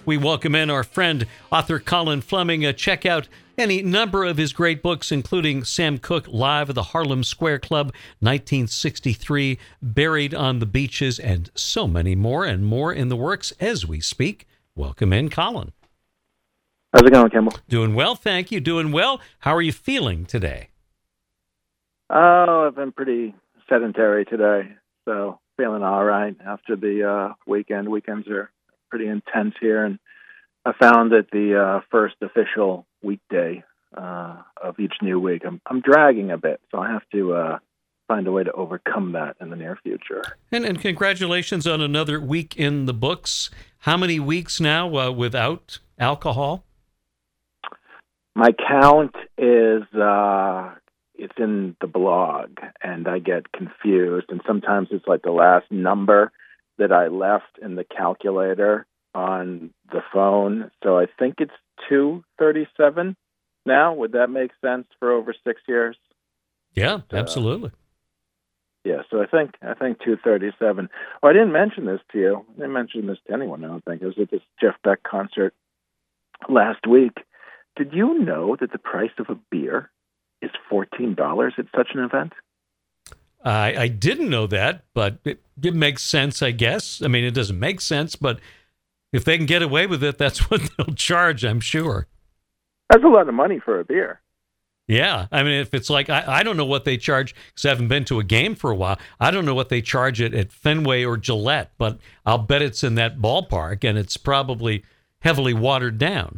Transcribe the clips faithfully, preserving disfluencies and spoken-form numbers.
We welcome in our friend, author Colin Fleming. Uh, check out any number of his great books, including Sam Cooke, Live at the Harlem Square Club, nineteen sixty-three, Buried on the Beaches, and so many more, and more in the works as we speak. Welcome in, Colin. How's it going, Kimball? Doing well, thank you. Doing well. How are you feeling today? Oh, I've been pretty sedentary today, so feeling all right after the uh, weekend. Weekends are pretty intense here, and I found that the uh, first official weekday uh, of each new week, I'm, I'm dragging a bit, so I have to uh, find a way to overcome that in the near future. And, and congratulations on another week in the books. How many weeks now uh, without alcohol? My count is, uh, it's in the blog, and I get confused, and sometimes it's like the last number that I left in the calculator on the phone. So I think it's two thirty-seven now. Would that make sense for over six years? Yeah, absolutely. Uh, yeah, so I think I think two thirty-seven. Oh, I didn't mention this to you. I didn't mention this to anyone, I don't think. I was at this Jeff Beck concert last week. Did you know that the price of a beer is fourteen dollars at such an event? I, I didn't know that, but it, it makes sense, I guess. I mean, it doesn't make sense, but if they can get away with it, that's what they'll charge, I'm sure. That's a lot of money for a beer. Yeah. I mean, if it's like, I, I don't know what they charge, because I haven't been to a game for a while. I don't know what they charge it at Fenway or Gillette, but I'll bet it's in that ballpark, and it's probably heavily watered down.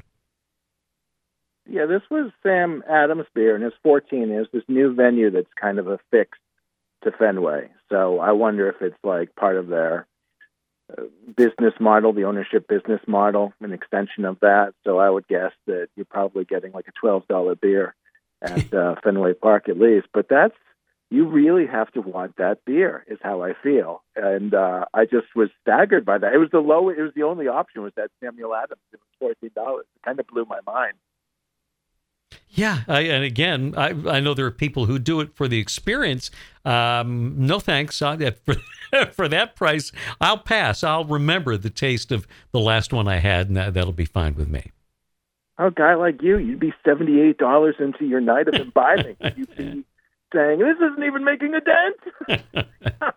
Yeah, this was Sam Adams Beer, and his fourteen is this new venue that's kind of affixed to Fenway. So I wonder if it's like part of their uh, business model, the ownership business model, an extension of that. So I would guess that you're probably getting like a twelve dollars beer at uh, Fenway Park at least. But that's, you really have to want that beer, is how I feel. And uh, I just was staggered by that. It was the low, it was the only option was that Samuel Adams. It was fourteen dollars. It kind of blew my mind. Yeah, I, and again, I, I know there are people who do it for the experience. Um, no thanks. I, for, for that price, I'll pass. I'll remember the taste of the last one I had, and that, that'll be fine with me. Oh, a guy like you, you'd be seventy-eight dollars into your night of imbibing. You'd be saying, this isn't even making a dent.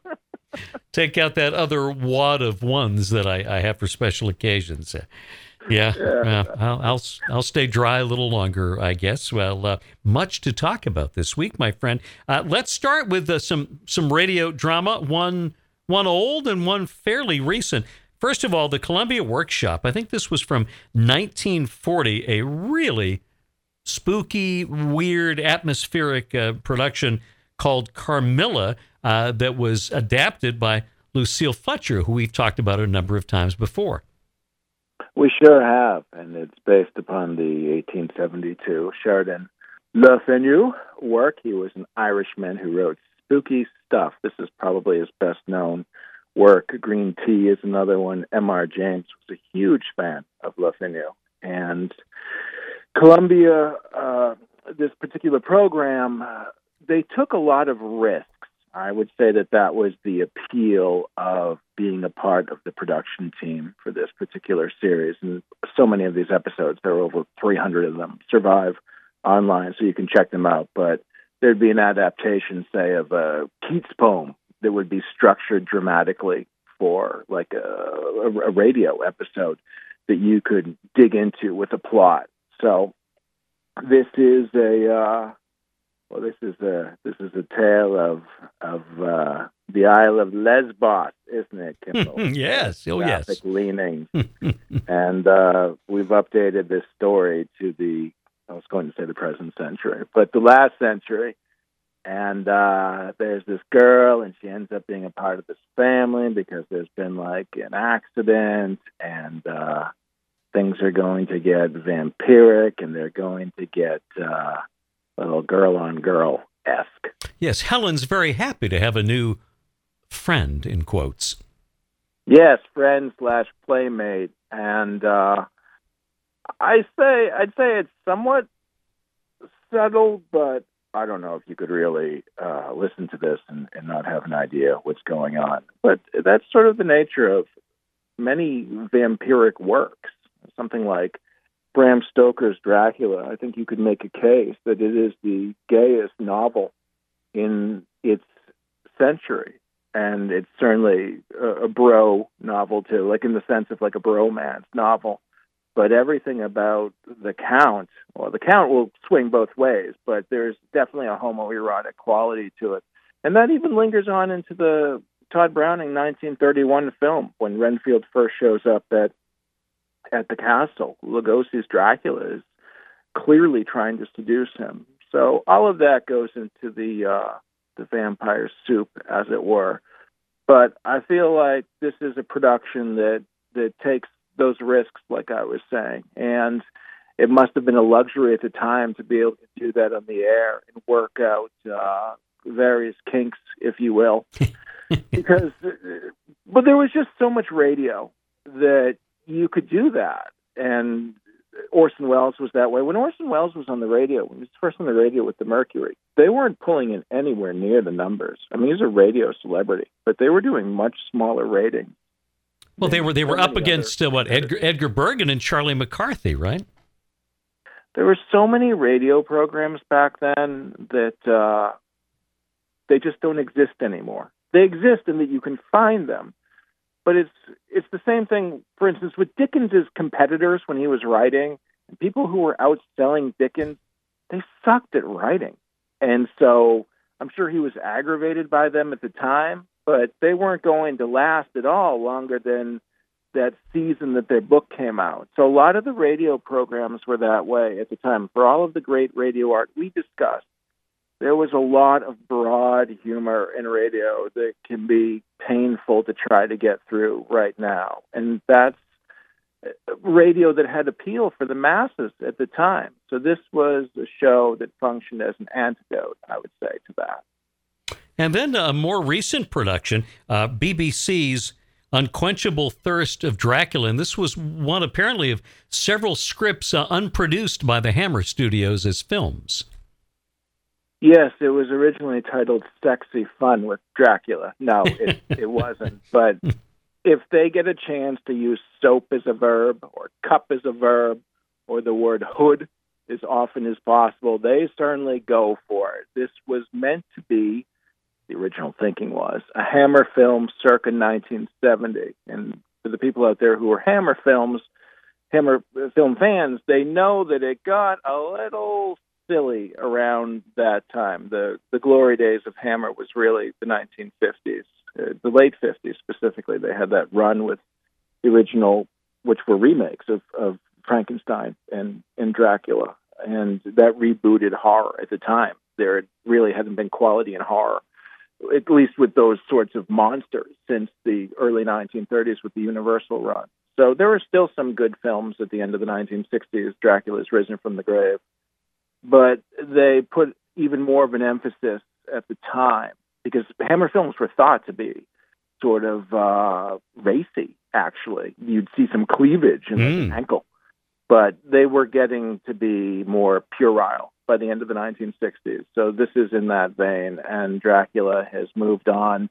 Take out that other wad of ones that I, I have for special occasions. Yeah, yeah. Uh, I'll, I'll I'll stay dry a little longer, I guess. Well, uh, much to talk about this week, my friend. Uh, let's start with uh, some some radio drama. One one old and one fairly recent. First of all, the Columbia Workshop. I think this was from nineteen forty. A really spooky, weird, atmospheric uh, production called Carmilla uh, that was adapted by Lucille Fletcher, who we've talked about a number of times before. We sure have, and it's based upon the eighteen seventy-two Sheridan Le Fanu work. He was an Irishman who wrote spooky stuff. This is probably his best-known work. Green Tea is another one. M R James was a huge fan of Le Fanu. And Columbia, uh, this particular program, uh, they took a lot of risks. I would say that that was the appeal of being a part of the production team for this particular series. And so many of these episodes, there are over three hundred of them, survive online, so you can check them out. But there'd be an adaptation, say, of a Keats poem that would be structured dramatically for like a, a radio episode that you could dig into with a plot. So this is a... Uh, Well, this is a this is a tale of of uh, the Isle of Lesbos, isn't it, Kimball? Yes, oh Graphic yes. leanings, and uh, we've updated this story to the I was going to say the present century, but the last century. And uh, there's this girl, and she ends up being a part of this family because there's been like an accident, and uh, things are going to get vampiric, and they're going to get. Uh, little girl-on-girl-esque. Yes, Helen's very happy to have a new friend, in quotes. Yes, friend slash playmate. And uh, I say, I'd say it's somewhat subtle, but I don't know if you could really uh, listen to this and, and not have an idea what's going on. But that's sort of the nature of many vampiric works. something like Bram Stoker's Dracula, I think you could make a case that it is the gayest novel in its century. And it's certainly a, a bro novel, too, like in the sense of like a bromance novel. But everything about the Count, well, the Count will swing both ways, but there's definitely a homoerotic quality to it. And that even lingers on into the Todd Browning nineteen thirty-one film when Renfield first shows up at at the castle. Lugosi's Dracula is clearly trying to seduce him. So all of that goes into the uh, the vampire soup, as it were. But I feel like this is a production that, that takes those risks, like I was saying. And it must have been a luxury at the time to be able to do that on the air and work out uh, various kinks, if you will. Because, but there was just so much radio that you could do that. And Orson Welles was that way. When Orson Welles was on the radio, when he was first on the radio with the Mercury, they weren't pulling in anywhere near the numbers. I mean, he's a radio celebrity, but they were doing much smaller ratings. Well, they were they were up against uh, what Edgar Edgar Bergen and Charlie McCarthy, right? There were so many radio programs back then that uh, they just don't exist anymore. They exist in that you can find them, but it's it's the same thing. For instance, with Dickens's competitors when he was writing, and people who were outselling Dickens, they sucked at writing, and so I'm sure he was aggravated by them at the time. But they weren't going to last at all longer than that season that their book came out. So a lot of the radio programs were that way at the time. For all of the great radio art we discussed, there was a lot of broad humor in radio that can be painful to try to get through right now. And that's radio that had appeal for the masses at the time. So this was a show that functioned as an antidote, I would say, to that. And then a more recent production, uh, B B C's Unquenchable Thirst of Dracula. And this was one, apparently, of several scripts uh, unproduced by the Hammer Studios as films. Yes, it was originally titled Sexy Fun with Dracula. No, it, it wasn't. But if they get a chance to use soap as a verb or cup as a verb or the word hood as often as possible, they certainly go for it. This was meant to be, the original thinking was, a Hammer film circa nineteen seventy. And for the people out there who are Hammer films, Hammer film fans, they know that it got a little silly around that time. The the glory days of Hammer was really the nineteen fifties, uh, the late fifties specifically. They had that run with the original, which were remakes of, of Frankenstein and, and Dracula. And that rebooted horror at the time. There really hadn't been quality in horror, at least with those sorts of monsters, since the early nineteen thirties with the Universal run. So there were still some good films at the end of the nineteen sixties, Dracula's Risen from the Grave. But they put even more of an emphasis at the time, because Hammer films were thought to be sort of uh, racy, actually. You'd see some cleavage in mm. the ankle. But they were getting to be more puerile by the end of the nineteen sixties. So this is in that vein, and Dracula has moved on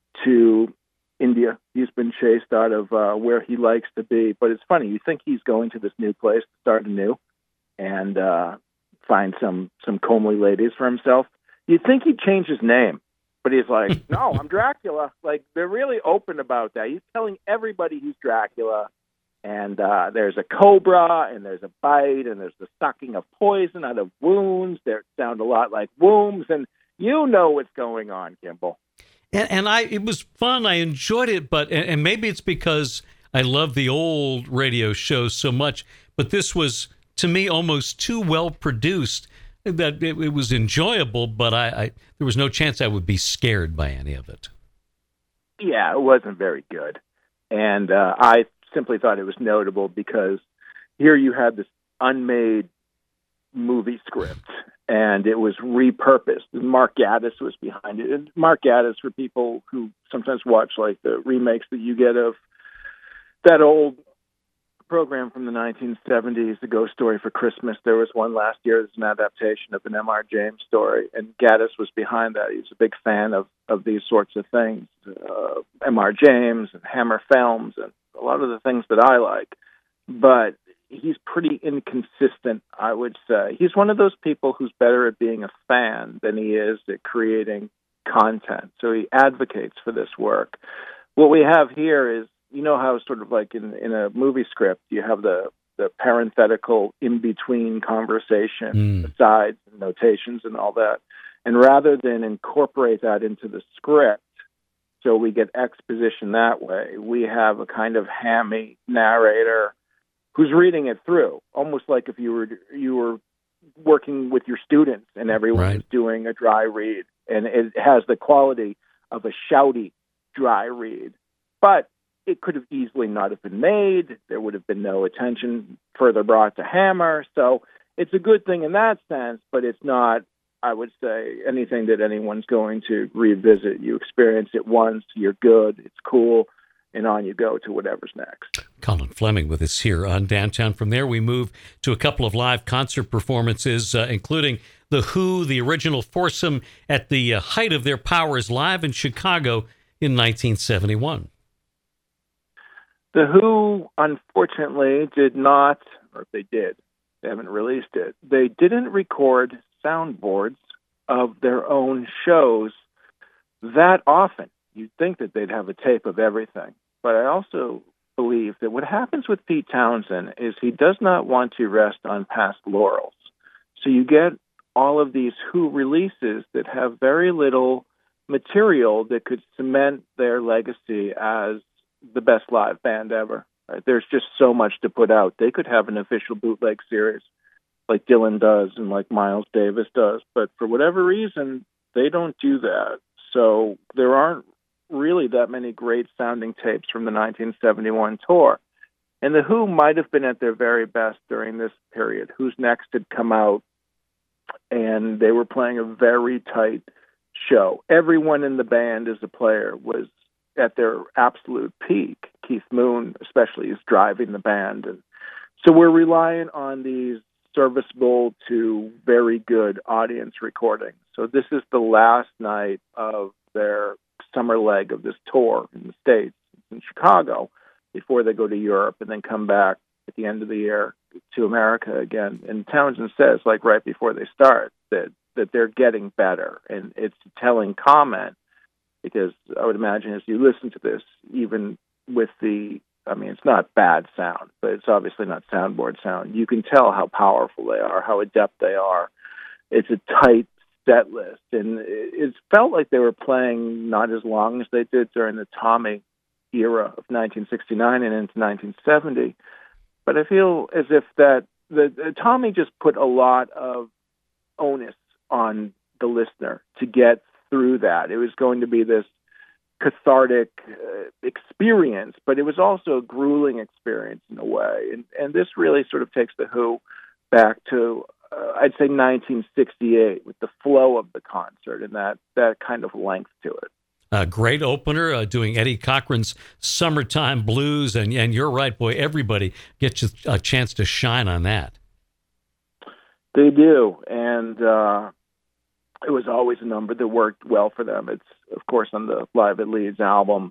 to India. He's been chased out of uh, where he likes to be. But it's funny, you think he's going to this new place to start anew and uh, find some, some comely ladies for himself. You'd think he'd change his name, but he's like, no, I'm Dracula. Like, they're really open about that. He's telling everybody he's Dracula. And uh, there's a cobra, and there's a bite, and there's the sucking of poison out of wounds. They sound a lot like wombs, and you know what's going on, Kimball. And, and I, it was fun. I enjoyed it, but and, and maybe it's because I love the old radio shows so much. But this was, to me, almost too well produced that it, it was enjoyable. But I, I, there was no chance I would be scared by any of it. Yeah, it wasn't very good, and uh, I. simply thought it was notable because here you had this unmade movie script and it was repurposed. And Mark Gatiss was behind it. And Mark Gatiss, for people who sometimes watch like the remakes that you get of that old program from the nineteen seventies, The Ghost Story for Christmas, there was one last year that's an adaptation of an M R James story, and Gatiss was behind that. He was a big fan of, of these sorts of things, uh, M R James and Hammer Films and a lot of the things that I like. But he's pretty inconsistent, I would say. He's one of those people who's better at being a fan than he is at creating content. So he advocates for this work. What we have here is, you know how sort of like in, in a movie script, you have the, the parenthetical in-between conversation, Mm. asides and notations and all that. And rather than incorporate that into the script, so we get exposition that way, we have a kind of hammy narrator who's reading it through, almost like if you were you were working with your students and everyone Right. was doing a dry read. And it has the quality of a shouty dry read. But it could have easily not have been made. There would have been no attention further brought to Hammer. So it's a good thing in that sense, but it's not, I would say, anything that anyone's going to revisit. You experience it once, you're good, it's cool, and on you go to whatever's next. Colin Fleming with us here on Downtown. From there, we move to a couple of live concert performances, uh, including The Who, the original foursome at the uh, height of their powers, live in Chicago in nineteen seventy-one. The Who, unfortunately, did not, or if they did, they haven't released it, they didn't record soundboards of their own shows that often. You'd think that they'd have a tape of everything. But I also believe that what happens with Pete Townsend is he does not want to rest on past laurels. So you get all of these Who releases that have very little material that could cement their legacy as the best live band ever. Right? There's just so much to put out. They could have an official bootleg series like Dylan does and like Miles Davis does, but for whatever reason, they don't do that. So there aren't really that many great sounding tapes from the nineteen seventy-one tour. And the Who might have been at their very best during this period. Who's Next had come out, and they were playing a very tight show. Everyone in the band as a player was at their absolute peak. Keith Moon, especially, is driving the band. And so we're relying on these serviceable to very good audience recordings. So this is the last night of their summer leg of this tour in the States, in Chicago, before they go to Europe and then come back at the end of the year to America again. And Townsend says, like right before they start, that, that they're getting better. And it's a telling comment, because I would imagine as you listen to this, even with the, I mean, it's not bad sound, but it's obviously not soundboard sound. You can tell how powerful they are, how adept they are. It's a tight set list, and it felt like they were playing not as long as they did during the Tommy era of nineteen sixty-nine and into nineteen seventy. But I feel as if that the, the Tommy just put a lot of onus on the listener to get through that. It was going to be this cathartic uh, experience, but it was also a grueling experience in a way. And, and this really sort of takes the Who back to, uh, I'd say, nineteen sixty-eight, with the flow of the concert and that, that kind of length to it. A great opener, uh, doing Eddie Cochran's Summertime Blues, and and you're right, boy, everybody gets a chance to shine on that. They do, and uh, it was always a number that worked well for them. It's, of course, on the Live at Leeds album.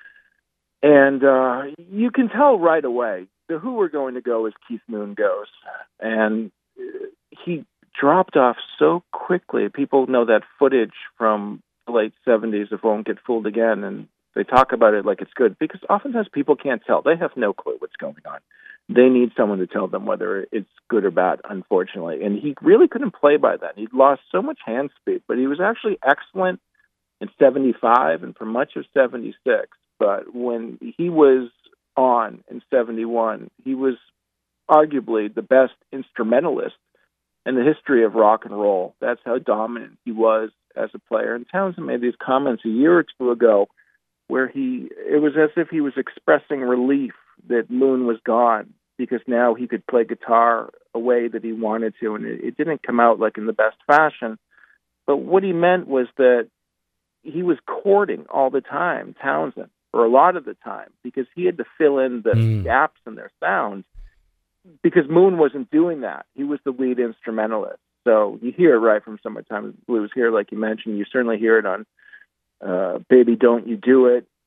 And uh, you can tell right away the Who were going to go as Keith Moon goes. And he dropped off so quickly. People know that footage from the late seventies of Won't Get Fooled Again, and they talk about it like it's good, because oftentimes people can't tell. They have no clue what's going on. They need someone to tell them whether it's good or bad, unfortunately. And he really couldn't play by then. He'd lost so much hand speed, but he was actually excellent in seventy-five and for much of seventy-six. But when he was on in seventy-one, he was arguably the best instrumentalist in the history of rock and roll. That's how dominant he was as a player. And Townsend made these comments a year or two ago where he, it was as if he was expressing relief that Moon was gone, because now he could play guitar a way that he wanted to, and it, it didn't come out like in the best fashion. But what he meant was that he was courting all the time Townsend, or a lot of the time, because he had to fill in the mm. gaps in their sounds, because Moon wasn't doing that. He was the lead instrumentalist. So you hear it right from Summertime Blues here, like you mentioned. You certainly hear it on uh, Baby Don't You Do It. He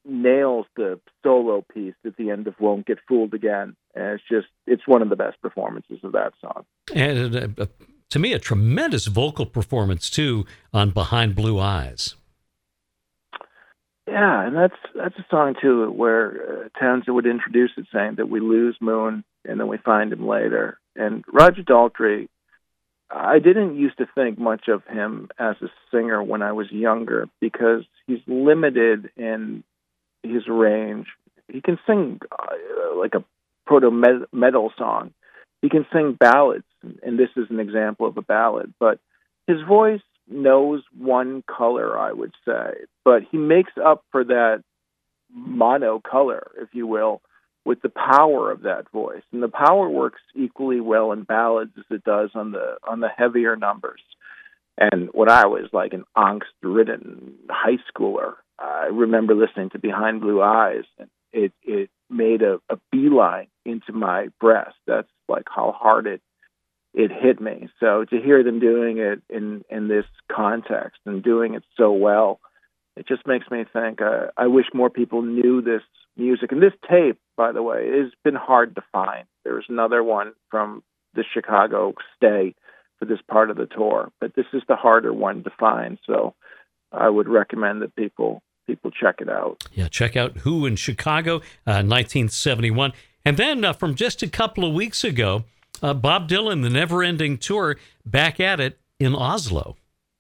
nails the solo piece at the end of Won't Get Fooled Again. And it's just, it's one of the best performances of that song. And uh, uh, to me, a tremendous vocal performance, too, on Behind Blue Eyes. Yeah, and that's that's a song, too, where uh, Townsend would introduce it saying that we lose Moon and then we find him later. And Roger Daltrey, I didn't used to think much of him as a singer when I was younger because he's limited in his range. He can sing uh, like a proto-metal song. He can sing ballads, and this is an example of a ballad, but his voice knows one color, I would say, but he makes up for that mono color, if you will, with the power of that voice. And the power works equally well in ballads as it does on the on the heavier numbers. And when I was like an angst-ridden high schooler, I remember listening to Behind Blue Eyes, and it, it made a, a beeline into my breast. That's like how hard it it hit me. So to hear them doing it in, in this context and doing it so well, it just makes me think, uh, I wish more people knew this music. And this tape, by the way, has been hard to find. There's another one from the Chicago stay for this part of the tour, but this is the harder one to find. So I would recommend that people people check it out. Yeah, check out Who in Chicago, uh, nineteen seventy-one. And then uh, from just a couple of weeks ago, uh, Bob Dylan, the Never-Ending Tour, back at it in Oslo.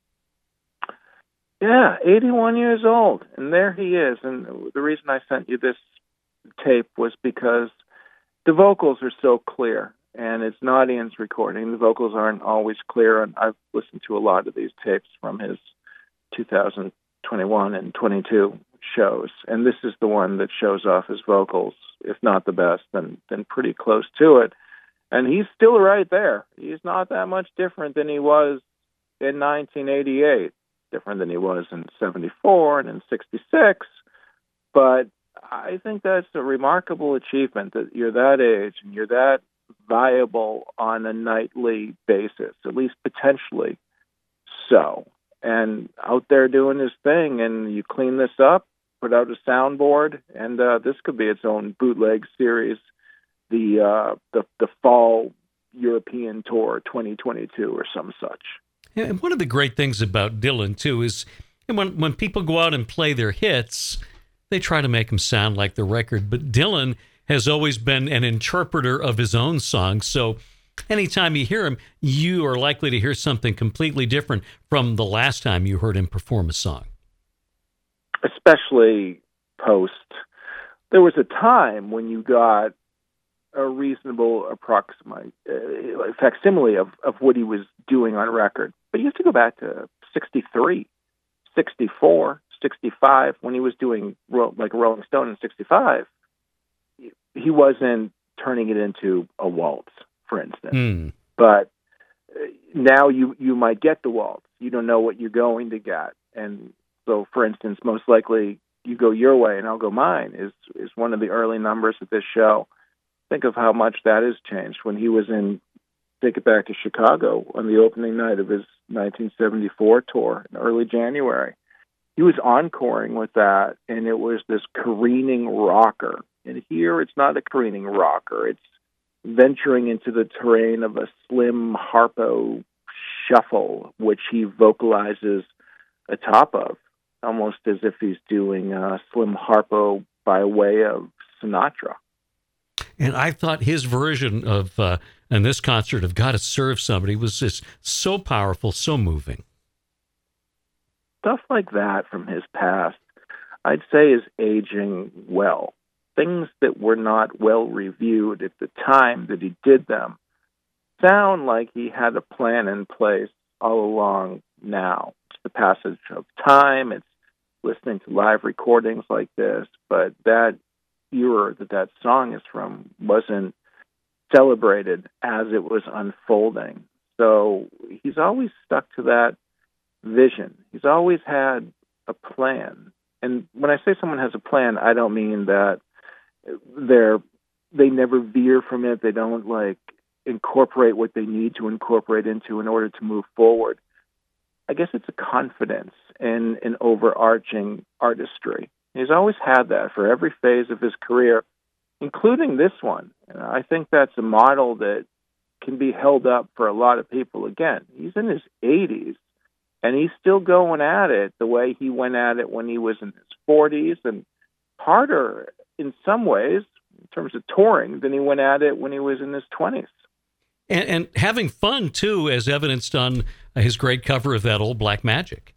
Yeah, eighty-one years old, and there he is. And the reason I sent you this tape was because the vocals are so clear, and it's an audience recording. The vocals aren't always clear, and I've listened to a lot of these tapes from his two thousand twenty-one and twenty-two shows, and this is the one that shows off his vocals, if not the best, then, then pretty close to it. And he's still right there. He's not that much different than he was in nineteen eighty-eight. Different than he was in seventy-four and in sixty-six, but I think that's a remarkable achievement that you're that age and you're that viable on a nightly basis, at least potentially so, and out there doing his thing. And you clean this up, put out a soundboard, and uh, this could be its own bootleg series, the uh, the the fall European tour twenty twenty-two or some such. And one of the great things about Dylan, too, is when when people go out and play their hits, they try to make them sound like the record. But Dylan has always been an interpreter of his own songs. So anytime you hear him, you are likely to hear something completely different from the last time you heard him perform a song. Especially post. There was a time when you got a reasonable approximate uh, facsimile of, of what he was doing on record. But you have to go back to sixty-three, sixty-four, sixty-five, when he was doing like Rolling Stone in sixty-five. He wasn't turning it into a waltz, for instance. Mm. But now you, you might get the waltz. You don't know what you're going to get. And so, for instance, most likely You Go Your Way and I'll Go Mine is, is one of the early numbers of this show. Think of how much that has changed. When he was in Take It Back to Chicago on the opening night of his nineteen seventy-four tour in early January, he was encoring with that, and it was this careening rocker. And here it's not a careening rocker. It's venturing into the terrain of a slim harpo shuffle, which he vocalizes atop of, almost as if he's doing uh, slim harpo by way of Sinatra. And I thought his version of, uh, in this concert, of Gotta Serve Somebody was just so powerful, so moving. Stuff like that from his past, I'd say, is aging well. Things that were not well reviewed at the time that he did them sound like he had a plan in place all along now. It's the passage of time, it's listening to live recordings like this, but that era that that song is from wasn't celebrated as it was unfolding. So he's always stuck to that vision. He's always had a plan. And when I say someone has a plan, I don't mean that they're they never veer from it. They don't like incorporate what they need to incorporate into in order to move forward. I guess it's a confidence in an overarching artistry. He's always had that for every phase of his career, including this one. And I think that's a model that can be held up for a lot of people. Again, he's in his eighties, and he's still going at it the way he went at it when he was in his forties, and harder in some ways in terms of touring than he went at it when he was in his twenties. And, and having fun, too, as evidenced on his great cover of that old Black Magic.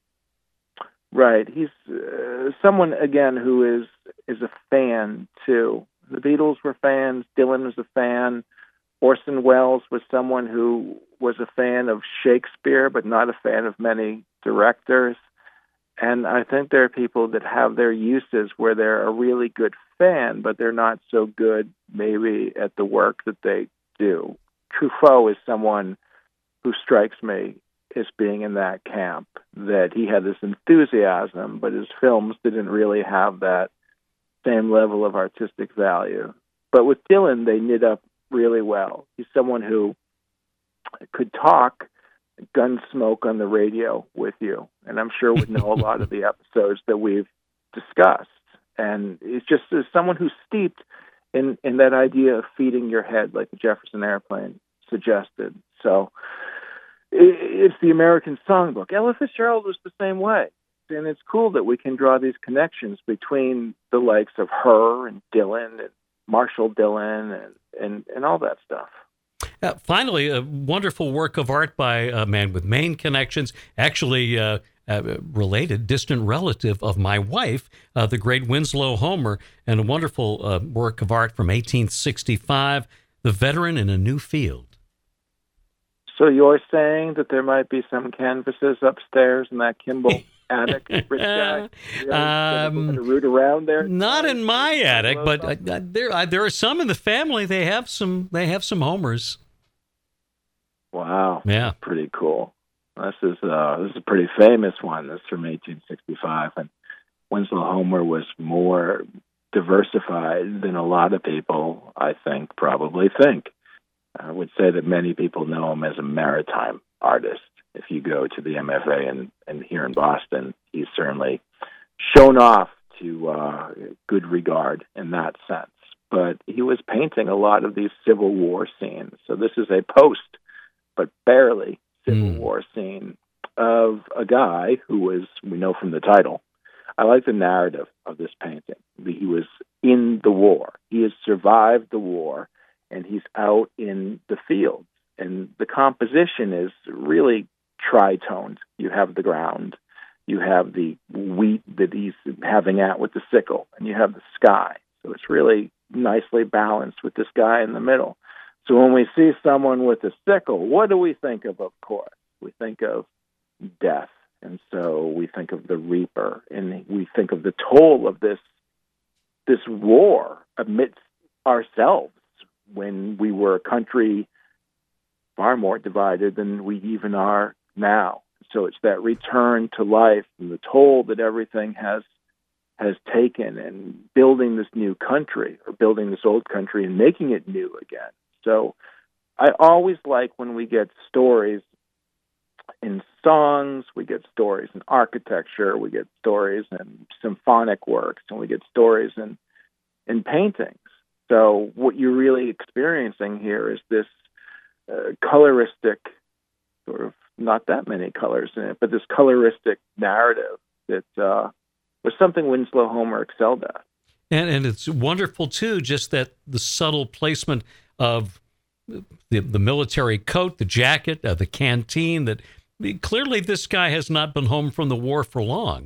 Right. He's uh, someone, again, who is is a fan, too. The Beatles were fans. Dylan was a fan. Orson Welles was someone who was a fan of Shakespeare, but not a fan of many directors. And I think there are people that have their uses where they're a really good fan, but they're not so good maybe at the work that they do. Truffaut is someone who strikes me as being in that camp, that he had this enthusiasm, but his films didn't really have that same level of artistic value. But with Dylan, they knit up really well. He's someone who could talk Gunsmoke on the radio with you, and I'm sure would know a lot of the episodes that we've discussed. And it's just as someone who's steeped in, in that idea of feeding your head, like the Jefferson Airplane suggested. So it, it's the American Songbook. Ella Fitzgerald was the same way. And it's cool that we can draw these connections between the likes of her and Dylan and Marshall Dylan and, and, and all that stuff. Uh, finally, a wonderful work of art by a man with Maine connections, actually uh, uh, related, distant relative of my wife, uh, the great Winslow Homer, and a wonderful uh, work of art from eighteen sixty-five, The Veteran in a New Field. So you're saying that there might be some canvases upstairs in that Kimball attic, rich guy? Really? Um, root around there? Not in my attic, but uh, there uh, there are some in the family. They have some. They have some Homers. Wow. Yeah. Pretty cool. This is uh, this is a pretty famous one. This is from eighteen sixty-five, and Winslow Homer was more diversified than a lot of people, I think, probably think. I would say that many people know him as a maritime artist. If you go to the M F A and, and here in Boston, he's certainly shown off to uh, good regard in that sense. But he was painting a lot of these Civil War scenes. So this is a post, but barely Civil mm. War scene of a guy who was, we know from the title, I like the narrative of this painting. He was in the war. He has survived the war, and he's out in the fields. And the composition is really tritoned. You have the ground, you have the wheat that he's having at with the sickle, and you have the sky. So it's really nicely balanced with this guy in the middle. So when we see someone with a sickle, what do we think of, of course? We think of death. And so we think of the reaper, and we think of the toll of this this war amidst ourselves when we were a country far more divided than we even are now. So it's that return to life and the toll that everything has has taken, and building this new country, or building this old country and making it new again. So I always like when we get stories in songs, we get stories in architecture, we get stories in symphonic works, and we get stories in, in paintings. So what you're really experiencing here is this uh, coloristic, sort of not that many colors in it, but this coloristic narrative that uh, was something Winslow Homer excelled at. And and it's wonderful, too, just that the subtle placement of the, the military coat, the jacket, uh, the canteen, that clearly this guy has not been home from the war for long.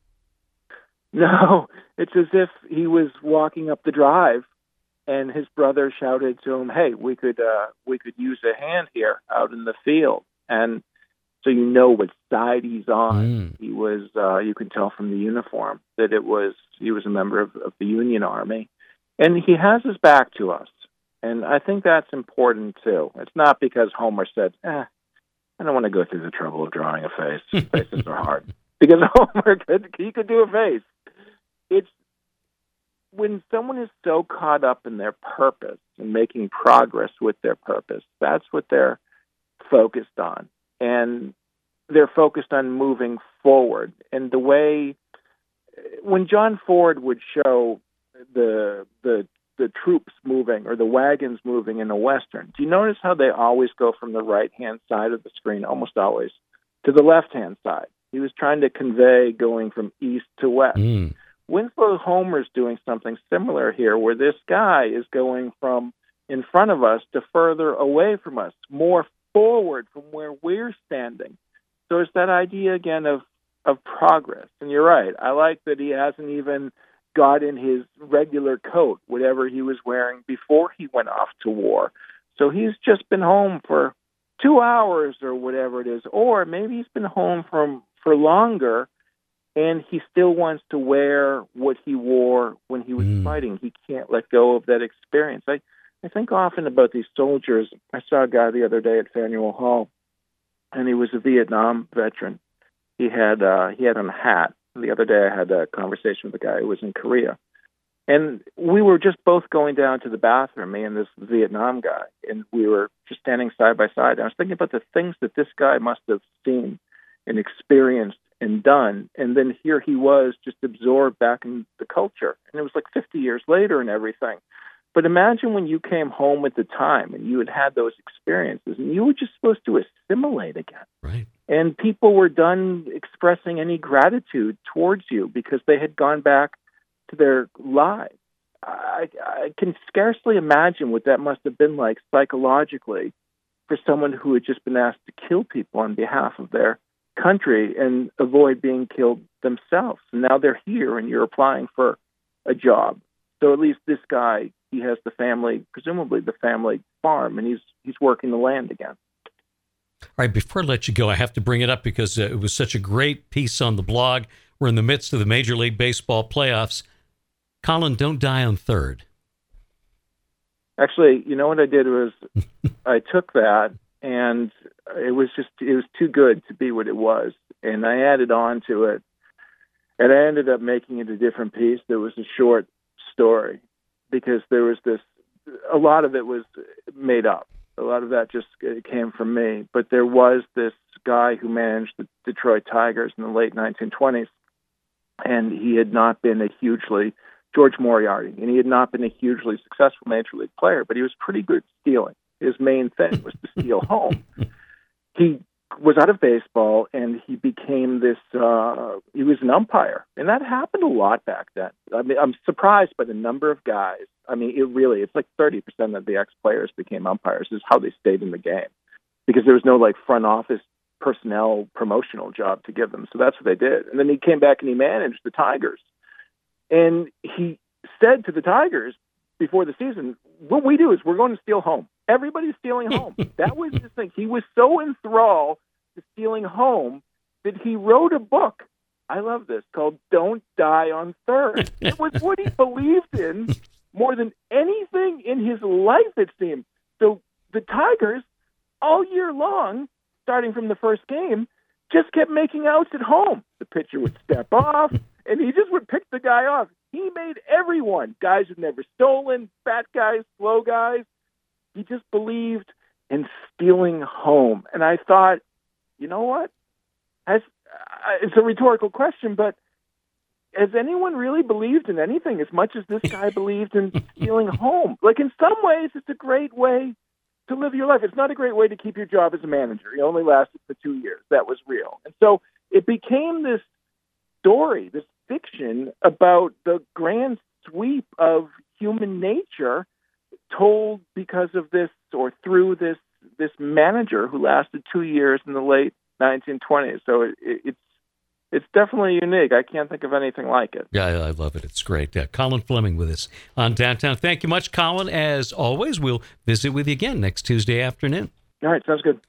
No, it's as if he was walking up the drive and his brother shouted to him, "Hey, we could uh, we could use a hand here out in the field." And so you know what side he's on. Mm. He was, uh, you can tell from the uniform that it was, he was a member of, of the Union Army. And he has his back to us. And I think that's important, too. It's not because Homer said, eh, I don't want to go through the trouble of drawing a face. Faces are hard. Because Homer could, he could do a face. It's when someone is so caught up in their purpose and making progress with their purpose, that's what they're focused on. And they're focused on moving forward. And the way when John Ford would show the the the troops moving or the wagons moving in a Western, do you notice how they always go from the right-hand side of the screen, almost always, to the left-hand side? He was trying to convey going from east to west. Mm. Winslow Homer's doing something similar here, where this guy is going from in front of us to further away from us, more forward from where we're standing. So it's that idea again of, of progress. And you're right. I like that he hasn't even got in his regular coat, whatever he was wearing before he went off to war. So he's just been home for two hours or whatever it is, or maybe he's been home from for longer, and he still wants to wear what he wore when he was mm. fighting. He can't let go of that experience. I, I think often about these soldiers. I saw a guy the other day at Faneuil Hall, and he was a Vietnam veteran. He had uh, he had on a hat. The other day I had a conversation with a guy who was in Korea. And we were just both going down to the bathroom, me and this Vietnam guy, and we were just standing side by side. I was thinking about the things that this guy must have seen and experienced and done, and then here he was just absorbed back in the culture. And it was like fifty years later and everything. But imagine when you came home at the time and you had had those experiences and you were just supposed to assimilate again. Right. And people were done expressing any gratitude towards you because they had gone back to their lives. I, I can scarcely imagine what that must have been like psychologically for someone who had just been asked to kill people on behalf of their country and avoid being killed themselves. And now they're here and you're applying for a job. So at least this guy, he has the family, presumably the family farm, and he's he's working the land again. All right, before I let you go, I have to bring it up because uh, it was such a great piece on the blog. We're in the midst of the Major League Baseball playoffs. Colin, don't die on third. Actually, you know what I did was I took that, and it was just it was too good to be what it was, and I added on to it, and I ended up making it a different piece. There was a short story because there was this, a lot of it was made up. A lot of that just came from me. But there was this guy who managed the Detroit Tigers in the late nineteen twenties, and he had not been a hugely, George Moriarty, and he had not been a hugely successful Major League player, but he was pretty good at stealing. His main thing was to steal home. He was out of baseball, and he became this, uh, he was an umpire. And that happened a lot back then. I mean, I'm surprised by the number of guys. I mean, it really, it's like thirty percent of the ex-players became umpires. This is how they stayed in the game because there was no like front office personnel promotional job to give them. So that's what they did. And then he came back and he managed the Tigers. And he said to the Tigers before the season, what we do is we're going to steal home. Everybody's stealing home. That was his thing. He was so enthralled to stealing home that he wrote a book, I love this, called Don't Die on Third. It was what he believed in more than anything in his life, it seemed. So the Tigers, all year long, starting from the first game, just kept making outs at home. The pitcher would step off, and he just would pick the guy off. He made everyone, guys who'd never stolen, fat guys, slow guys. He just believed in stealing home. And I thought, you know what? Has, uh, it's a rhetorical question, but has anyone really believed in anything as much as this guy believed in stealing home? Like, in some ways, it's a great way to live your life. It's not a great way to keep your job as a manager. He only lasted for two years. That was real. And so it became this story, this fiction about the grand sweep of human nature told because of this or through this this manager who lasted two years in the late nineteen twenties. So it, it, it's it's definitely unique. I can't think of anything like it. Yeah, I love it. It's great. Yeah, Colin Fleming with us on Downtown. Thank you much, Colin. As always, we'll visit with you again next Tuesday afternoon. All right, sounds good.